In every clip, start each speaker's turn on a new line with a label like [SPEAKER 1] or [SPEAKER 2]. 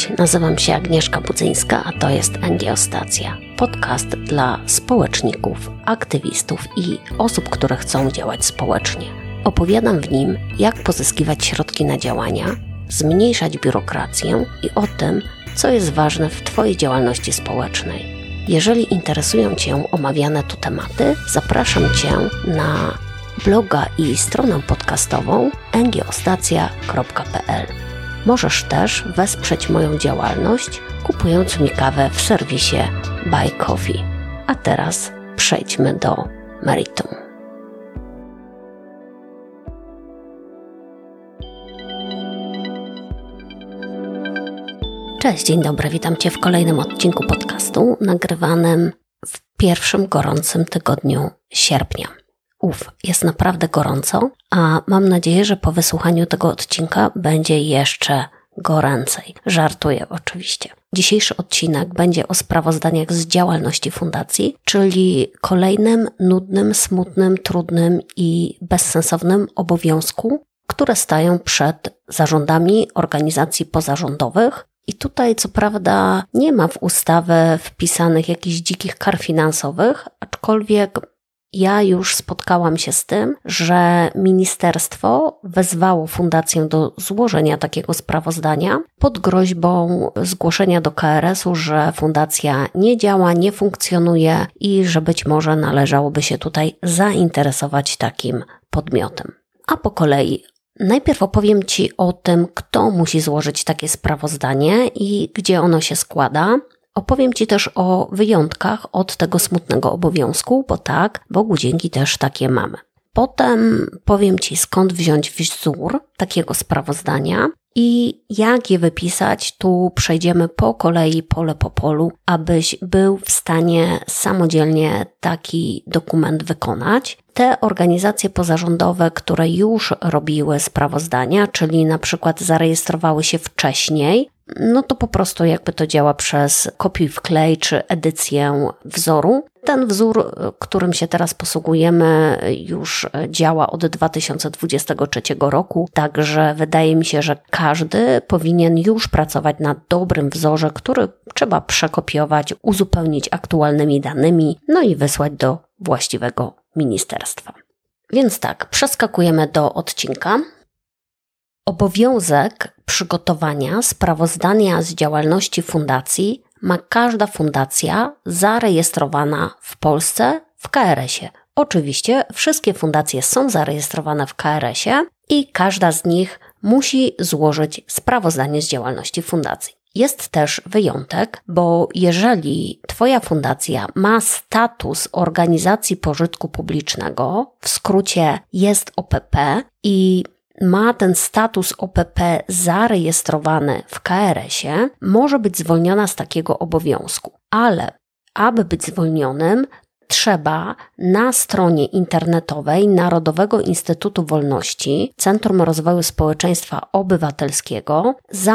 [SPEAKER 1] Cześć, nazywam się Agnieszka Budzyńska, a to jest NGO-Stacja. Podcast dla społeczników, aktywistów i osób, które chcą działać społecznie. Opowiadam w nim, jak pozyskiwać środki na działania, zmniejszać biurokrację i o tym, co jest ważne w Twojej działalności społecznej. Jeżeli interesują Cię omawiane tu tematy, zapraszam Cię na bloga i stronę podcastową ngostacja.pl. Możesz też wesprzeć moją działalność, kupując mi kawę w serwisie Buy Coffee. A teraz przejdźmy do meritum. Cześć, dzień dobry, witam Cię w kolejnym odcinku podcastu nagrywanym w pierwszym gorącym tygodniu sierpnia. Jest naprawdę gorąco, a mam nadzieję, że po wysłuchaniu tego odcinka będzie jeszcze goręcej. Żartuję oczywiście. Dzisiejszy odcinek będzie o sprawozdaniach z działalności fundacji, czyli kolejnym nudnym, smutnym, trudnym i bezsensownym obowiązku, które stają przed zarządami organizacji pozarządowych. I tutaj co prawda nie ma w ustawę wpisanych jakichś dzikich kar finansowych, aczkolwiek ja już spotkałam się z tym, że ministerstwo wezwało fundację do złożenia takiego sprawozdania pod groźbą zgłoszenia do KRS-u, że fundacja nie działa, nie funkcjonuje i że być może należałoby się tutaj zainteresować takim podmiotem. A po kolei najpierw opowiem Ci o tym, kto musi złożyć takie sprawozdanie i gdzie ono się składa. Opowiem Ci też o wyjątkach od tego smutnego obowiązku, bo tak, Bogu dzięki też takie mamy. Potem powiem Ci, skąd wziąć wzór takiego sprawozdania i jak je wypisać. Tu przejdziemy po kolei, pole po polu, abyś był w stanie samodzielnie taki dokument wykonać. Te organizacje pozarządowe, które już robiły sprawozdania, czyli na przykład zarejestrowały się wcześniej, no to po prostu jakby to działa przez kopiuj wklej czy edycję wzoru. Ten wzór, którym się teraz posługujemy, już działa od 2023 roku, także wydaje mi się, że każdy powinien już pracować nad dobrym wzorze, który trzeba przekopiować, uzupełnić aktualnymi danymi, no i wysłać do właściwego ministerstwa. Więc tak, przeskakujemy do odcinka. Obowiązek przygotowania sprawozdania z działalności fundacji ma każda fundacja zarejestrowana w Polsce w KRS-ie. Oczywiście wszystkie fundacje są zarejestrowane w KRS-ie i każda z nich musi złożyć sprawozdanie z działalności fundacji. Jest też wyjątek, bo jeżeli Twoja fundacja ma status organizacji pożytku publicznego, w skrócie jest OPP i ma ten status OPP zarejestrowany w KRS-ie, może być zwolniona z takiego obowiązku. Ale aby być zwolnionym, trzeba na stronie internetowej Narodowego Instytutu Wolności, Centrum Rozwoju Społeczeństwa Obywatelskiego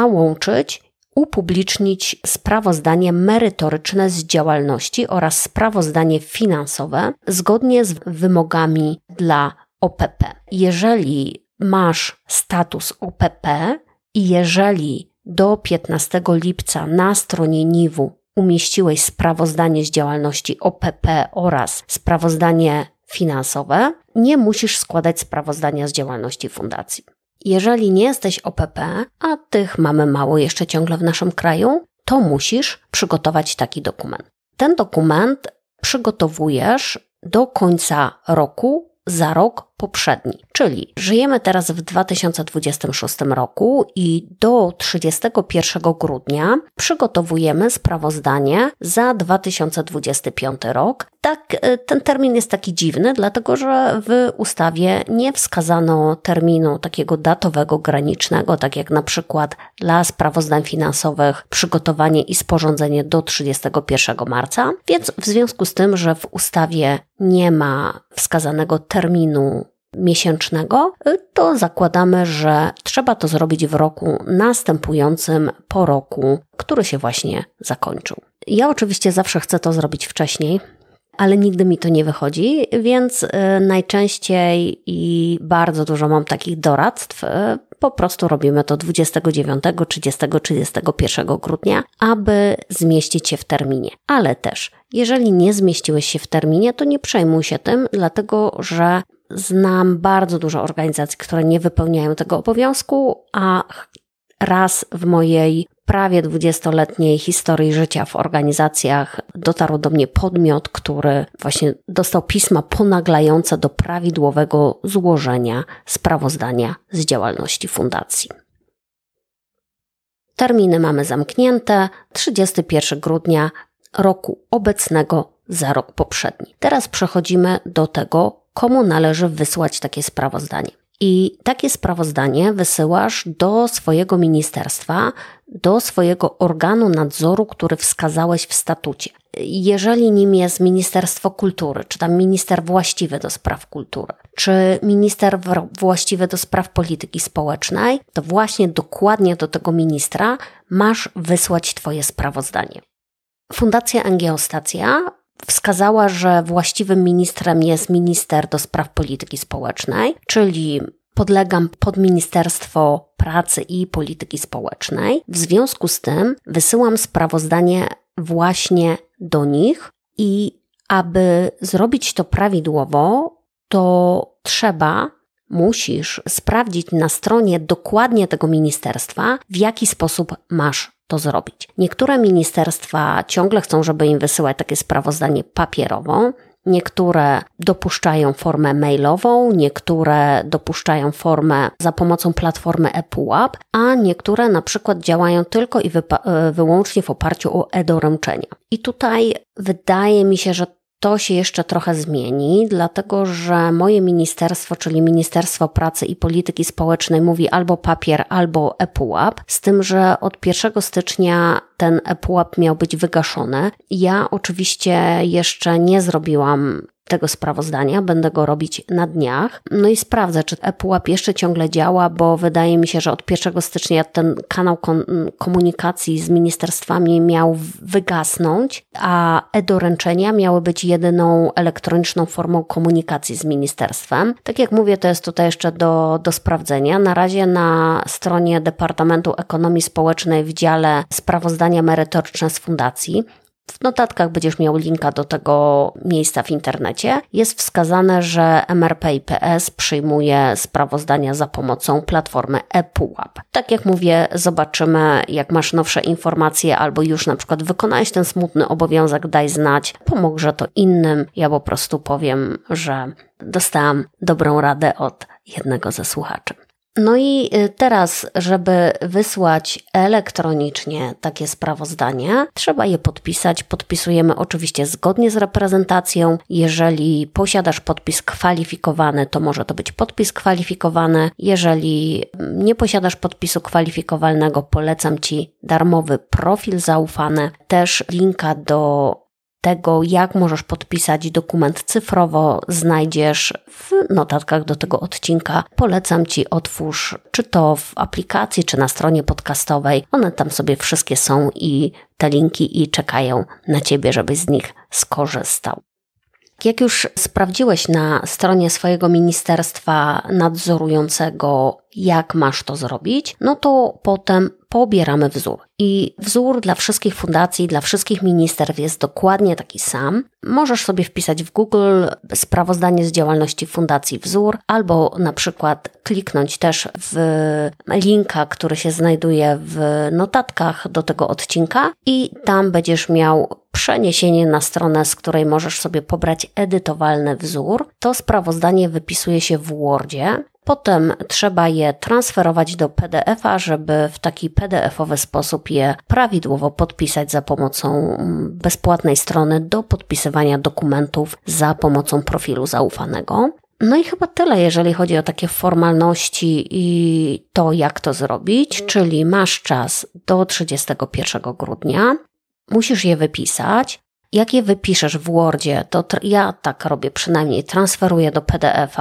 [SPEAKER 1] upublicznić sprawozdanie merytoryczne z działalności oraz sprawozdanie finansowe zgodnie z wymogami dla OPP. Jeżeli masz status OPP i jeżeli do 15 lipca na stronie NIW-u umieściłeś sprawozdanie z działalności OPP oraz sprawozdanie finansowe, nie musisz składać sprawozdania z działalności fundacji. Jeżeli nie jesteś OPP, a tych mamy mało jeszcze ciągle w naszym kraju, to musisz przygotować taki dokument. Ten dokument przygotowujesz do końca roku za rok poprzedni. Czyli żyjemy teraz w 2026 roku i do 31 grudnia przygotowujemy sprawozdanie za 2025 rok. Tak, ten termin jest taki dziwny, dlatego że w ustawie nie wskazano terminu takiego datowego, granicznego, tak jak na przykład dla sprawozdań finansowych przygotowanie i sporządzenie do 31 marca, więc w związku z tym, że w ustawie nie ma wskazanego terminu miesięcznego, to zakładamy, że trzeba to zrobić w roku następującym po roku, który się właśnie zakończył. Ja oczywiście zawsze chcę to zrobić wcześniej, ale nigdy mi to nie wychodzi, więc najczęściej i bardzo dużo mam takich doradztw, po prostu robimy to 29, 30, 31 grudnia, aby zmieścić się w terminie. Ale też, jeżeli nie zmieściłeś się w terminie, to nie przejmuj się tym, dlatego że znam bardzo dużo organizacji, które nie wypełniają tego obowiązku, a raz w mojej prawie 20-letniej historii życia w organizacjach dotarł do mnie podmiot, który właśnie dostał pisma ponaglające do prawidłowego złożenia sprawozdania z działalności fundacji. Terminy mamy zamknięte, 31 grudnia roku obecnego za rok poprzedni. Teraz przechodzimy do tego, komu należy wysłać takie sprawozdanie. I takie sprawozdanie wysyłasz do swojego ministerstwa, do swojego organu nadzoru, który wskazałeś w statucie. Jeżeli nim jest Ministerstwo Kultury, czy tam minister właściwy do spraw kultury, czy minister właściwy do spraw polityki społecznej, to właśnie dokładnie do tego ministra masz wysłać Twoje sprawozdanie. Fundacja Angiostacja wskazała, że właściwym ministrem jest minister do spraw polityki społecznej, czyli podlegam pod Ministerstwo Pracy i Polityki Społecznej. W związku z tym wysyłam sprawozdanie właśnie do nich i aby zrobić to prawidłowo, to musisz sprawdzić na stronie dokładnie tego ministerstwa, w jaki sposób masz to zrobić. Niektóre ministerstwa ciągle chcą, żeby im wysyłać takie sprawozdanie papierową, niektóre dopuszczają formę mailową, niektóre dopuszczają formę za pomocą platformy ePUAP, a niektóre na przykład działają tylko i wyłącznie w oparciu o e-doręczenia. I tutaj wydaje mi się, że to się jeszcze trochę zmieni, dlatego że moje ministerstwo, czyli Ministerstwo Pracy i Polityki Społecznej mówi albo papier, albo ePUAP, z tym, że od 1 stycznia ten ePUAP miał być wygaszony. Ja oczywiście jeszcze nie zrobiłam tego sprawozdania, będę go robić na dniach. No i sprawdzę, czy ePUAP jeszcze ciągle działa, bo wydaje mi się, że od 1 stycznia ten kanał komunikacji z ministerstwami miał wygasnąć, a e-doręczenia miały być jedyną elektroniczną formą komunikacji z ministerstwem. Tak jak mówię, to jest tutaj jeszcze do sprawdzenia. Na razie na stronie Departamentu Ekonomii Społecznej w dziale sprawozdania merytoryczne z fundacji, w notatkach będziesz miał linka do tego miejsca w internecie. Jest wskazane, że MRP IPS przyjmuje sprawozdania za pomocą platformy ePUAP. Tak jak mówię, zobaczymy, jak masz nowsze informacje albo już na przykład wykonałeś ten smutny obowiązek, daj znać. Pomoże to innym. Ja po prostu powiem, że dostałam dobrą radę od jednego ze słuchaczy. No i teraz, żeby wysłać elektronicznie takie sprawozdanie, trzeba je podpisać. Podpisujemy oczywiście zgodnie z reprezentacją. Jeżeli posiadasz podpis kwalifikowany, to może to być podpis kwalifikowany. Jeżeli nie posiadasz podpisu kwalifikowalnego, polecam Ci darmowy profil zaufany. Też linka do tego, jak możesz podpisać dokument cyfrowo, znajdziesz w notatkach do tego odcinka. Polecam Ci, otwórz czy to w aplikacji, czy na stronie podcastowej. One tam sobie wszystkie są i te linki i czekają na Ciebie, żebyś z nich skorzystał. Jak już sprawdziłeś na stronie swojego ministerstwa nadzorującego, jak masz to zrobić, no to potem pobieramy wzór. I wzór dla wszystkich fundacji, dla wszystkich ministerstw jest dokładnie taki sam. Możesz sobie wpisać w Google sprawozdanie z działalności fundacji wzór, albo na przykład kliknąć też w linka, który się znajduje w notatkach do tego odcinka i tam będziesz miał przeniesienie na stronę, z której możesz sobie pobrać edytowalny wzór. To sprawozdanie wypisuje się w Wordzie. Potem trzeba je transferować do PDF-a, żeby w taki PDF-owy sposób je prawidłowo podpisać za pomocą bezpłatnej strony do podpisywania dokumentów za pomocą profilu zaufanego. No i chyba tyle, jeżeli chodzi o takie formalności i to, jak to zrobić, czyli masz czas do 31 grudnia, musisz je wypisać. Jak je wypiszesz w Wordzie, to ja tak robię przynajmniej, transferuję do PDF-a,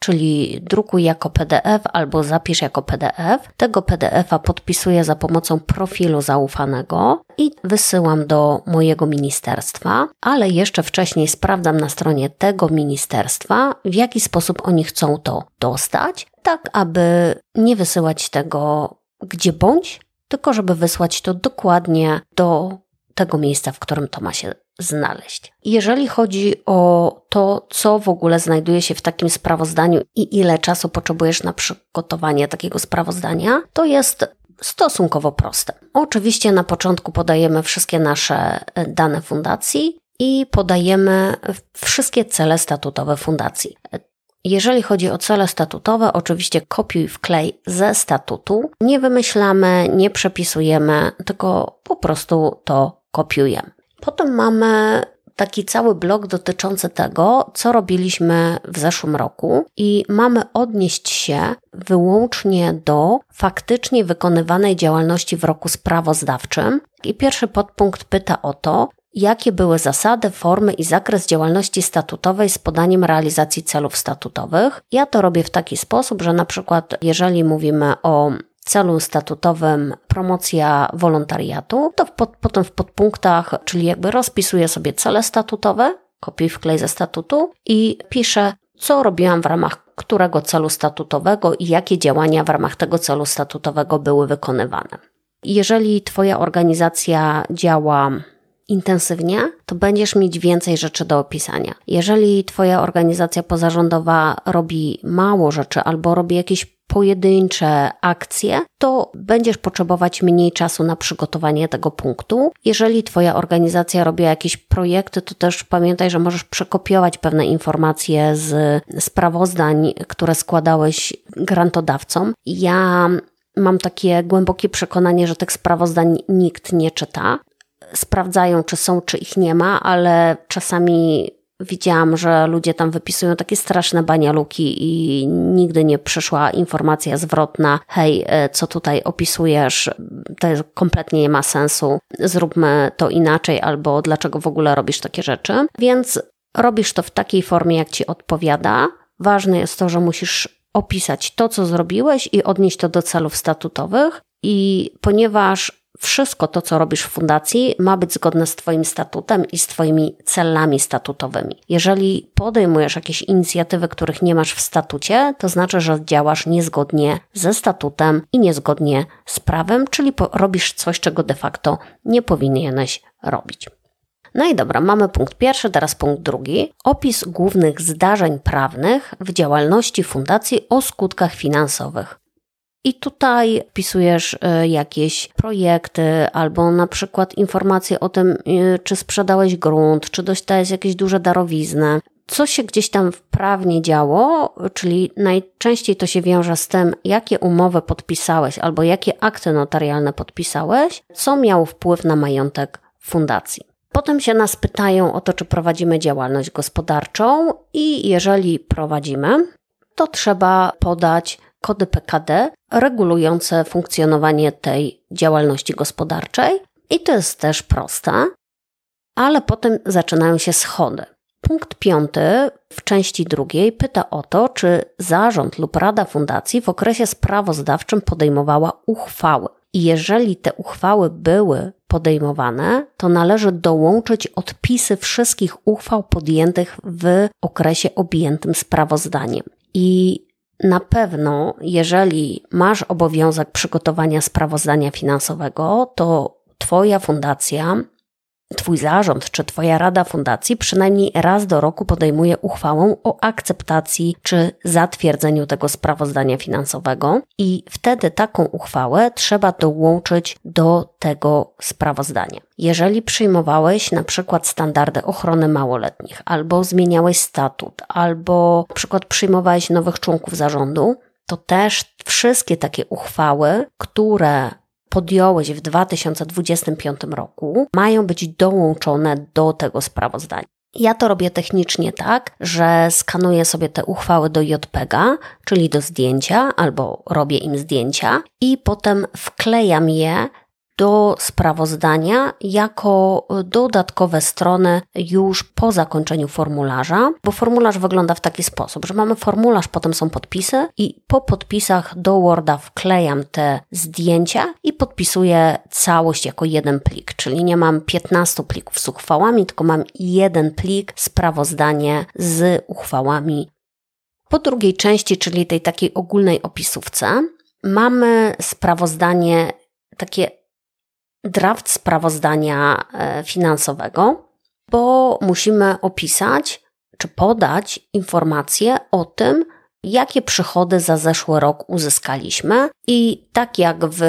[SPEAKER 1] czyli drukuj jako PDF albo zapisz jako PDF. Tego PDF-a podpisuję za pomocą profilu zaufanego i wysyłam do mojego ministerstwa, ale jeszcze wcześniej sprawdzam na stronie tego ministerstwa, w jaki sposób oni chcą to dostać, tak aby nie wysyłać tego gdzie bądź, tylko żeby wysłać to dokładnie do tego miejsca, w którym to ma się znaleźć. Jeżeli chodzi o to, co w ogóle znajduje się w takim sprawozdaniu i ile czasu potrzebujesz na przygotowanie takiego sprawozdania, to jest stosunkowo proste. Oczywiście na początku podajemy wszystkie nasze dane fundacji i podajemy wszystkie cele statutowe fundacji. Jeżeli chodzi o cele statutowe, oczywiście kopiuj wklej ze statutu. Nie wymyślamy, nie przepisujemy, tylko po prostu to kopiujemy. Potem mamy taki cały blok dotyczący tego, co robiliśmy w zeszłym roku i mamy odnieść się wyłącznie do faktycznie wykonywanej działalności w roku sprawozdawczym. I pierwszy podpunkt pyta o to, jakie były zasady, formy i zakres działalności statutowej z podaniem realizacji celów statutowych. Ja to robię w taki sposób, że na przykład jeżeli mówimy o celu statutowym promocja wolontariatu, to potem w podpunktach, czyli jakby rozpisuję sobie cele statutowe, kopiuj wklej ze statutu i piszę, co robiłam w ramach którego celu statutowego i jakie działania w ramach tego celu statutowego były wykonywane. Jeżeli Twoja organizacja działa intensywnie, to będziesz mieć więcej rzeczy do opisania. Jeżeli Twoja organizacja pozarządowa robi mało rzeczy albo robi jakieś pojedyncze akcje, to będziesz potrzebować mniej czasu na przygotowanie tego punktu. Jeżeli Twoja organizacja robi jakieś projekty, to też pamiętaj, że możesz przekopiować pewne informacje z sprawozdań, które składałeś grantodawcom. Ja mam takie głębokie przekonanie, że tych sprawozdań nikt nie czyta. Sprawdzają, czy są, czy ich nie ma, ale czasami widziałam, że ludzie tam wypisują takie straszne banialuki i nigdy nie przyszła informacja zwrotna: hej, co tutaj opisujesz, to kompletnie nie ma sensu, zróbmy to inaczej, albo dlaczego w ogóle robisz takie rzeczy. Więc robisz to w takiej formie, jak Ci odpowiada. Ważne jest to, że musisz opisać to, co zrobiłeś i odnieść to do celów statutowych i ponieważ wszystko to, co robisz w fundacji, ma być zgodne z Twoim statutem i z Twoimi celami statutowymi. Jeżeli podejmujesz jakieś inicjatywy, których nie masz w statucie, to znaczy, że działasz niezgodnie ze statutem i niezgodnie z prawem, czyli robisz coś, czego de facto nie powinieneś robić. No i dobra, mamy punkt pierwszy, teraz punkt drugi. Opis głównych zdarzeń prawnych w działalności fundacji o skutkach finansowych. I tutaj wpisujesz jakieś projekty albo na przykład informacje o tym, czy sprzedałeś grunt, czy dostałeś jakieś duże darowizny. Co się gdzieś tam prawnie działo, czyli najczęściej to się wiąże z tym, jakie umowy podpisałeś albo jakie akty notarialne podpisałeś, co miało wpływ na majątek fundacji. Potem się nas pytają o to, czy prowadzimy działalność gospodarczą i jeżeli prowadzimy, to trzeba podać kody PKD regulujące funkcjonowanie tej działalności gospodarczej i to jest też proste, ale potem zaczynają się schody. Punkt 5 w części drugiej pyta o to, czy zarząd lub rada fundacji w okresie sprawozdawczym podejmowała uchwały. I jeżeli te uchwały były podejmowane, to należy dołączyć odpisy wszystkich uchwał podjętych w okresie objętym sprawozdaniem. I na pewno, jeżeli masz obowiązek przygotowania sprawozdania finansowego, to Twoja fundacja, Twój zarząd czy Twoja rada fundacji przynajmniej raz do roku podejmuje uchwałę o akceptacji czy zatwierdzeniu tego sprawozdania finansowego i wtedy taką uchwałę trzeba dołączyć do tego sprawozdania. Jeżeli przyjmowałeś na przykład standardy ochrony małoletnich, albo zmieniałeś statut, albo na przykład przyjmowałeś nowych członków zarządu, to też wszystkie takie uchwały, które podjąłeś w 2025 roku, mają być dołączone do tego sprawozdania. Ja to robię technicznie tak, że skanuję sobie te uchwały do JPEG-a, czyli do zdjęcia, albo robię im zdjęcia i potem wklejam je do sprawozdania jako dodatkowe strony już po zakończeniu formularza, bo formularz wygląda w taki sposób, że mamy formularz, potem są podpisy i po podpisach do Worda wklejam te zdjęcia i podpisuję całość jako jeden plik, czyli nie mam 15 plików z uchwałami, tylko mam jeden plik, sprawozdanie z uchwałami. Po drugiej części, czyli tej takiej ogólnej opisówce, mamy sprawozdanie, takie draft sprawozdania finansowego, bo musimy opisać czy podać informacje o tym, jakie przychody za zeszły rok uzyskaliśmy i tak jak w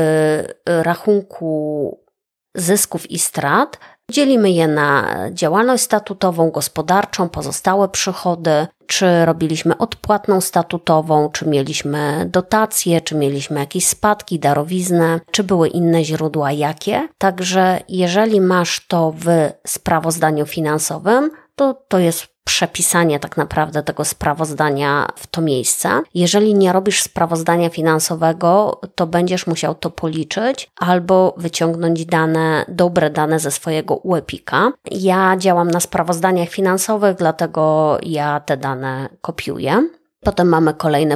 [SPEAKER 1] rachunku zysków i strat dzielimy je na działalność statutową, gospodarczą, pozostałe przychody, czy robiliśmy odpłatną statutową, czy mieliśmy dotacje, czy mieliśmy jakieś spadki, darowiznę, czy były inne źródła, jakie. Także jeżeli masz to w sprawozdaniu finansowym, to jest przepisanie tak naprawdę tego sprawozdania w to miejsce. Jeżeli nie robisz sprawozdania finansowego, to będziesz musiał to policzyć albo wyciągnąć dobre dane ze swojego UEPIK-a. Ja działam na sprawozdaniach finansowych, dlatego ja te dane kopiuję. Potem mamy kolejny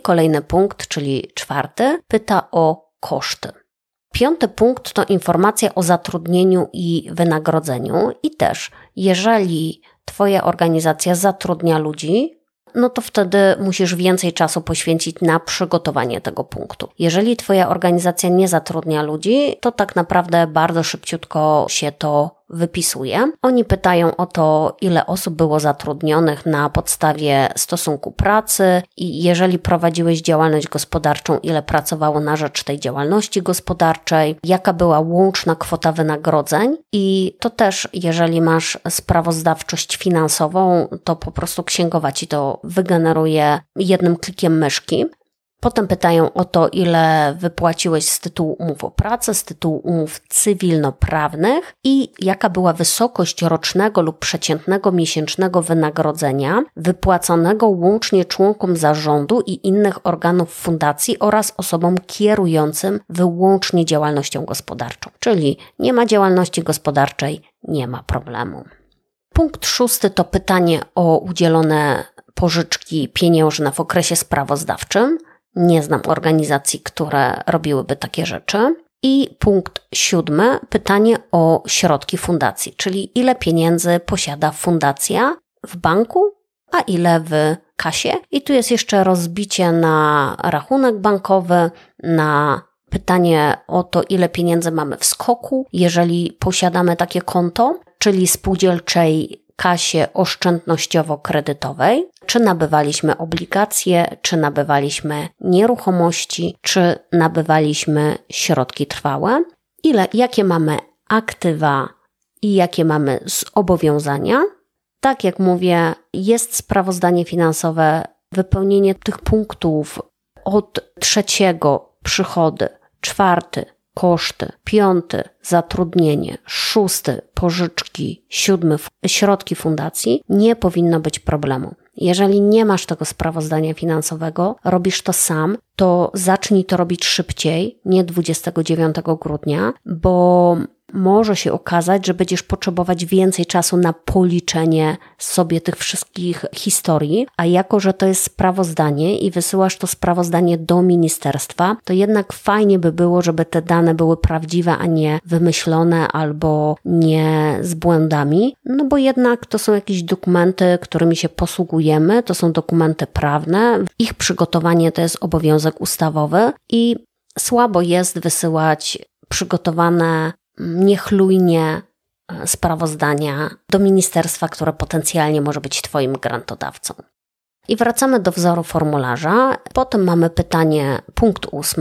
[SPEAKER 1] punkt, czyli 4, pyta o koszty. 5. punkt to informacja o zatrudnieniu i wynagrodzeniu i też jeżeli Twoja organizacja zatrudnia ludzi, no to wtedy musisz więcej czasu poświęcić na przygotowanie tego punktu. Jeżeli Twoja organizacja nie zatrudnia ludzi, to tak naprawdę bardzo szybciutko się to wypisuje. Oni pytają o to, ile osób było zatrudnionych na podstawie stosunku pracy i jeżeli prowadziłeś działalność gospodarczą, ile pracowało na rzecz tej działalności gospodarczej, jaka była łączna kwota wynagrodzeń i to też, jeżeli masz sprawozdawczość finansową, to po prostu księgowa Ci to wygeneruje jednym klikiem myszki. Potem pytają o to, ile wypłaciłeś z tytułu umów o pracę, z tytułu umów cywilnoprawnych i jaka była wysokość rocznego lub przeciętnego miesięcznego wynagrodzenia wypłaconego łącznie członkom zarządu i innych organów fundacji oraz osobom kierującym wyłącznie działalnością gospodarczą. Czyli nie ma działalności gospodarczej, nie ma problemu. Punkt 6 to pytanie o udzielone pożyczki pieniężne w okresie sprawozdawczym. Nie znam organizacji, które robiłyby takie rzeczy. I punkt 7, pytanie o środki fundacji, czyli ile pieniędzy posiada fundacja w banku, a ile w kasie. I tu jest jeszcze rozbicie na rachunek bankowy, na pytanie o to, ile pieniędzy mamy w SKOK-u, jeżeli posiadamy takie konto, czyli spółdzielczej kasie oszczędnościowo-kredytowej, czy nabywaliśmy obligacje, czy nabywaliśmy nieruchomości, czy nabywaliśmy środki trwałe, jakie mamy aktywa i jakie mamy zobowiązania. Tak jak mówię, jest sprawozdanie finansowe, wypełnienie tych punktów od 3 przychody, 4 koszty, 5 zatrudnienie, 6 pożyczki, 7 środki fundacji, nie powinno być problemu. Jeżeli nie masz tego sprawozdania finansowego, robisz to sam, to zacznij to robić szybciej, nie 29 grudnia, bo może się okazać, że będziesz potrzebować więcej czasu na policzenie sobie tych wszystkich historii, a jako, że to jest sprawozdanie i wysyłasz to sprawozdanie do ministerstwa, to jednak fajnie by było, żeby te dane były prawdziwe, a nie wymyślone albo nie z błędami, no bo jednak to są jakieś dokumenty, którymi się posługujemy, to są dokumenty prawne, ich przygotowanie to jest obowiązek ustawowy i słabo jest wysyłać przygotowane niechlujnie sprawozdania do ministerstwa, które potencjalnie może być Twoim grantodawcą. I wracamy do wzoru formularza. Potem mamy pytanie, punkt 8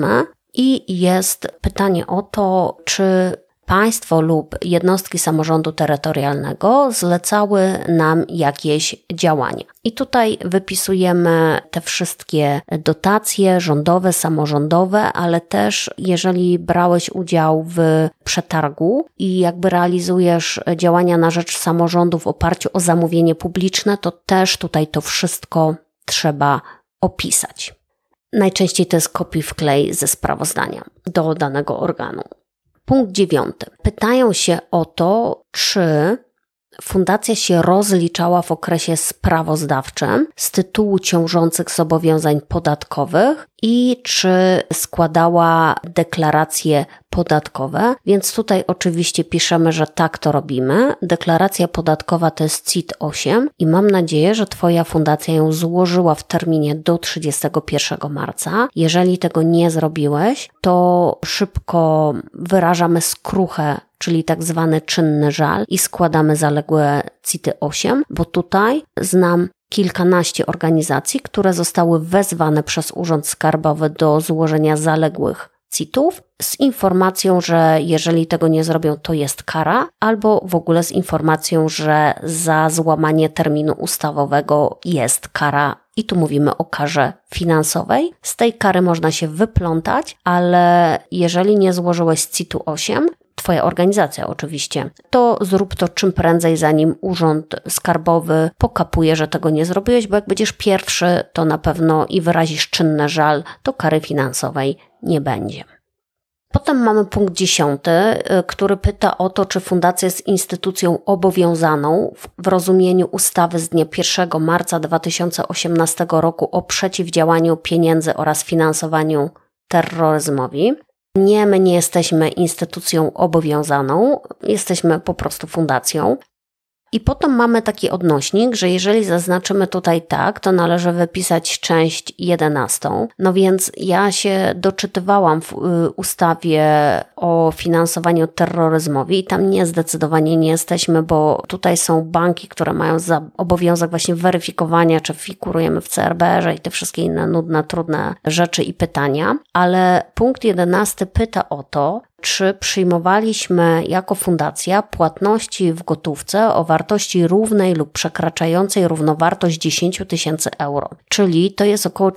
[SPEAKER 1] i jest pytanie o to, czy państwo lub jednostki samorządu terytorialnego zlecały nam jakieś działania. I tutaj wypisujemy te wszystkie dotacje rządowe, samorządowe, ale też jeżeli brałeś udział w przetargu i jakby realizujesz działania na rzecz samorządu w oparciu o zamówienie publiczne, to też tutaj to wszystko trzeba opisać. Najczęściej to jest kopiuj wklej ze sprawozdania do danego organu. Punkt 9. Pytają się o to, czy fundacja się rozliczała w okresie sprawozdawczym z tytułu ciążących zobowiązań podatkowych i czy składała deklaracje podatkowe, więc tutaj oczywiście piszemy, że tak to robimy. Deklaracja podatkowa to jest CIT-8 i mam nadzieję, że Twoja fundacja ją złożyła w terminie do 31 marca. Jeżeli tego nie zrobiłeś, to szybko wyrażamy skruchę, czyli tak zwany czynny żal i składamy zaległe CIT-8, bo tutaj znam kilkanaście organizacji, które zostały wezwane przez Urząd Skarbowy do złożenia zaległych CIT-ów z informacją, że jeżeli tego nie zrobią, to jest kara, albo w ogóle z informacją, że za złamanie terminu ustawowego jest kara i tu mówimy o karze finansowej. Z tej kary można się wyplątać, ale jeżeli nie złożyłeś CIT-8, Twoja organizacja oczywiście, to zrób to czym prędzej, zanim Urząd Skarbowy pokapuje, że tego nie zrobiłeś, bo jak będziesz pierwszy, to na pewno i wyrazisz czynny żal, to kary finansowej nie będzie. Potem mamy punkt 10, który pyta o to, czy fundacja jest instytucją obowiązaną w rozumieniu ustawy z dnia 1 marca 2018 roku o przeciwdziałaniu pieniędzy oraz finansowaniu terroryzmowi. Nie, my nie jesteśmy instytucją obowiązaną, jesteśmy po prostu fundacją. I potem mamy taki odnośnik, że jeżeli zaznaczymy tutaj tak, to należy wypisać część 11. No więc ja się doczytywałam w ustawie o finansowaniu terroryzmowi i tam zdecydowanie nie jesteśmy, bo tutaj są banki, które mają obowiązek właśnie weryfikowania, czy figurujemy w CRBR-ze i te wszystkie inne nudne, trudne rzeczy i pytania. Ale punkt 11 pyta o to, czy przyjmowaliśmy jako fundacja płatności w gotówce o wartości równej lub przekraczającej równowartość 10 000 euro. Czyli to jest około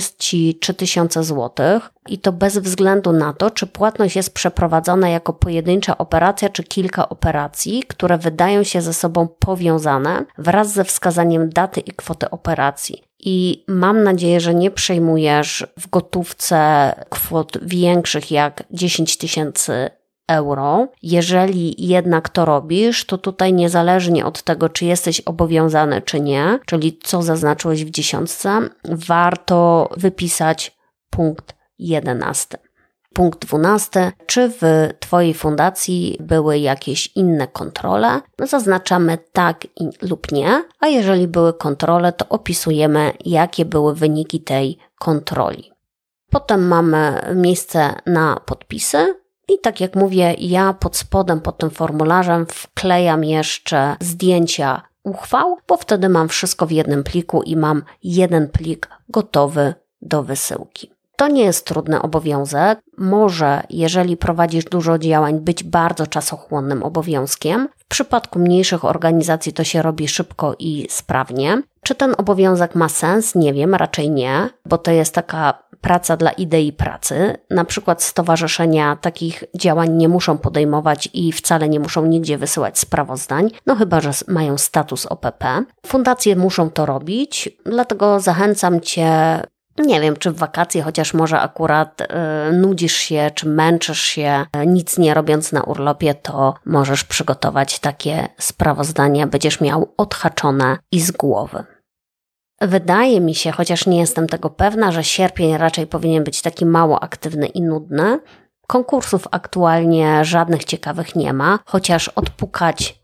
[SPEAKER 1] 43 000 złotych i to bez względu na to, czy płatność jest przeprowadzona jako pojedyncza operacja, czy kilka operacji, które wydają się ze sobą powiązane wraz ze wskazaniem daty i kwoty operacji. I mam nadzieję, że nie przejmujesz w gotówce kwot większych jak 10 000 euro. Jeżeli jednak to robisz, to tutaj niezależnie od tego, czy jesteś obowiązany, czy nie, czyli co zaznaczyłeś w 10, warto wypisać punkt 11. Punkt 12. Czy w Twojej fundacji były jakieś inne kontrole? Zaznaczamy tak lub nie, a jeżeli były kontrole, to opisujemy, jakie były wyniki tej kontroli. Potem mamy miejsce na podpisy i tak jak mówię, ja pod spodem, pod tym formularzem wklejam jeszcze zdjęcia uchwał, bo wtedy mam wszystko w jednym pliku i mam jeden plik gotowy do wysyłki. To nie jest trudny obowiązek. Może, jeżeli prowadzisz dużo działań, być bardzo czasochłonnym obowiązkiem. W przypadku mniejszych organizacji to się robi szybko i sprawnie. Czy ten obowiązek ma sens? Nie wiem, raczej nie, bo to jest taka praca dla idei pracy. Na przykład stowarzyszenia takich działań nie muszą podejmować i wcale nie muszą nigdzie wysyłać sprawozdań, no chyba że mają status OPP. Fundacje muszą to robić, dlatego zachęcam Cię. Nie wiem, czy w wakacje, chociaż może akurat nudzisz się, czy męczysz się, nic nie robiąc na urlopie, to możesz przygotować takie sprawozdania, będziesz miał odhaczone i z głowy. Wydaje mi się, chociaż nie jestem tego pewna, że sierpień raczej powinien być taki mało aktywny i nudny. Konkursów aktualnie żadnych ciekawych nie ma, chociaż odpukać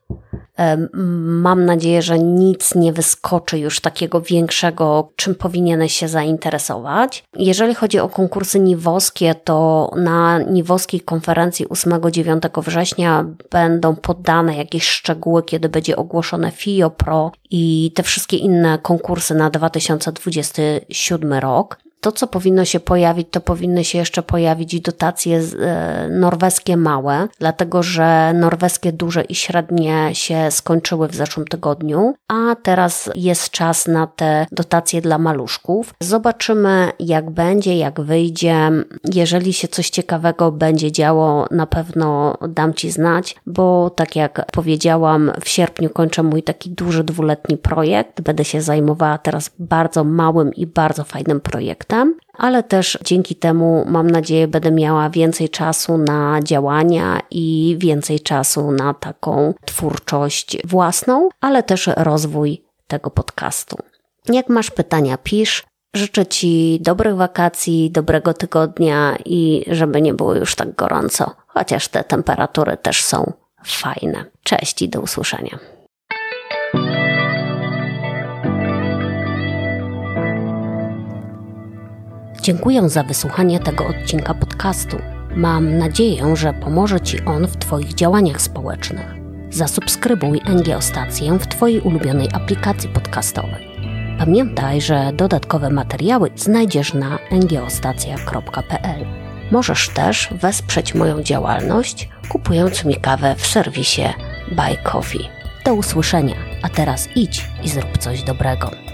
[SPEAKER 1] mam nadzieję, że nic nie wyskoczy już takiego większego, czym powinieneś się zainteresować. Jeżeli chodzi o konkursy niwowskie, to na niwowskiej konferencji 8-9 września będą podane jakieś szczegóły, kiedy będzie ogłoszone FIO Pro i te wszystkie inne konkursy na 2027 rok. To, co powinno się pojawić, to powinny się jeszcze pojawić dotacje norweskie małe, dlatego że norweskie duże i średnie się skończyły w zeszłym tygodniu, a teraz jest czas na te dotacje dla maluszków. Zobaczymy, jak będzie, jak wyjdzie. Jeżeli się coś ciekawego będzie działo, na pewno dam Ci znać, bo tak jak powiedziałam, w sierpniu kończę mój taki duży 2-letni projekt. Będę się zajmowała teraz bardzo małym i bardzo fajnym projektem. tam, ale też dzięki temu mam nadzieję będę miała więcej czasu na działania i więcej czasu na taką twórczość własną, ale też rozwój tego podcastu. Jak masz pytania, pisz. Życzę Ci dobrych wakacji, dobrego tygodnia i żeby nie było już tak gorąco, chociaż te temperatury też są fajne. Cześć i do usłyszenia. Dziękuję za wysłuchanie tego odcinka podcastu. Mam nadzieję, że pomoże Ci on w Twoich działaniach społecznych. Zasubskrybuj NGO Stację w Twojej ulubionej aplikacji podcastowej. Pamiętaj, że dodatkowe materiały znajdziesz na ngostacja.pl. Możesz też wesprzeć moją działalność, kupując mi kawę w serwisie Buy Coffee. Do usłyszenia, a teraz idź i zrób coś dobrego.